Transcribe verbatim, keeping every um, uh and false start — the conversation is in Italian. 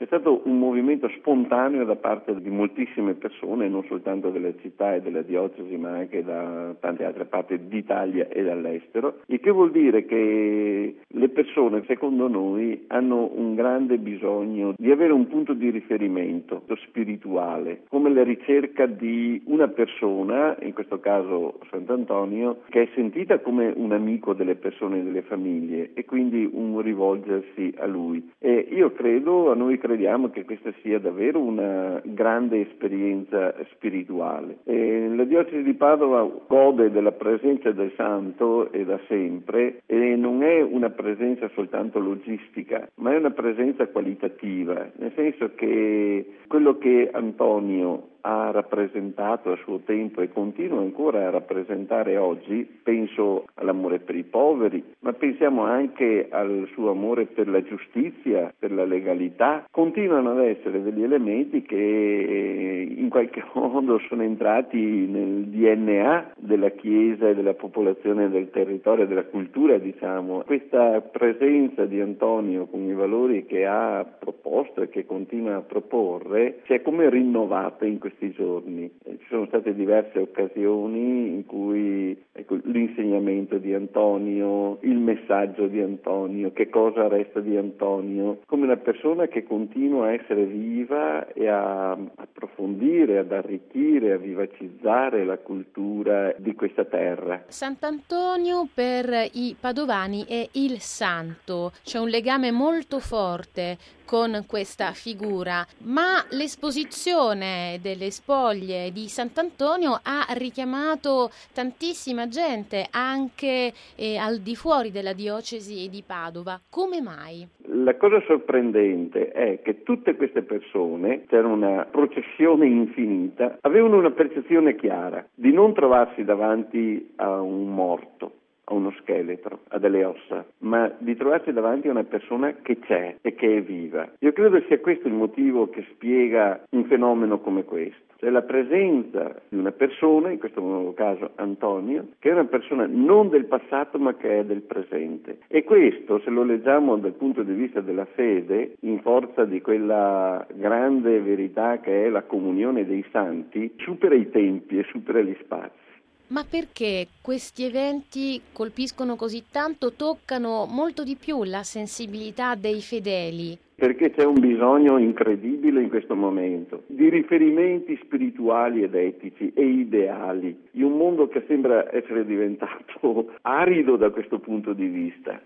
C'è stato un movimento spontaneo da parte di moltissime persone, non soltanto della città e della diocesi, ma anche da tante altre parti d'Italia e dall'estero, il che vuol dire che le persone, secondo noi, hanno un grande bisogno di avere un punto di riferimento spirituale, come la ricerca di una persona, in questo caso Sant'Antonio, che è sentita come un amico delle persone e delle famiglie e quindi un rivolgersi a lui. E io credo, a noi crediamo che questa sia davvero una grande esperienza spirituale. E la diocesi di Padova gode della presenza del santo e da sempre, e non è una presenza soltanto logistica, ma è una presenza qualitativa, nel senso che quello che Antonio ha rappresentato a suo tempo e continua ancora a rappresentare oggi, penso all'amore per i poveri, ma pensiamo anche al suo amore per la giustizia, per la legalità, continuano ad essere degli elementi che in qualche modo sono entrati nel D N A della Chiesa e della popolazione del territorio, della cultura, diciamo. Questa presenza di Antonio con i valori che ha proposto e che continua a proporre si è come rinnovata in questi giorni. Ci sono state diverse occasioni in cui ecco, l'insegnamento di Antonio, il messaggio di Antonio, che cosa resta di Antonio, come una persona che continua a essere viva e a approfondire, ad arricchire, a vivacizzare la cultura di questa terra. Sant'Antonio per i padovani è il santo, c'è un legame molto forte con questa figura, ma l'esposizione delle spoglie di Sant'Antonio ha richiamato tantissima gente anche eh, al di fuori della diocesi di Padova. Come mai? La cosa sorprendente è che tutte queste persone, c'era una processione infinita, avevano una percezione chiara di non trovarsi davanti a un morto, a uno scheletro, a delle ossa, ma di trovarsi davanti a una persona che c'è e che è viva. Io credo sia questo il motivo che spiega un fenomeno come questo. Cioè la presenza di una persona, in questo caso Antonio, che è una persona non del passato ma che è del presente. E questo, se lo leggiamo dal punto di vista della fede, in forza di quella grande verità che è la comunione dei santi, supera i tempi e supera gli spazi. Ma perché questi eventi colpiscono così tanto, toccano molto di più la sensibilità dei fedeli? Perché c'è un bisogno incredibile in questo momento di riferimenti spirituali ed etici e ideali, in un mondo che sembra essere diventato arido da questo punto di vista.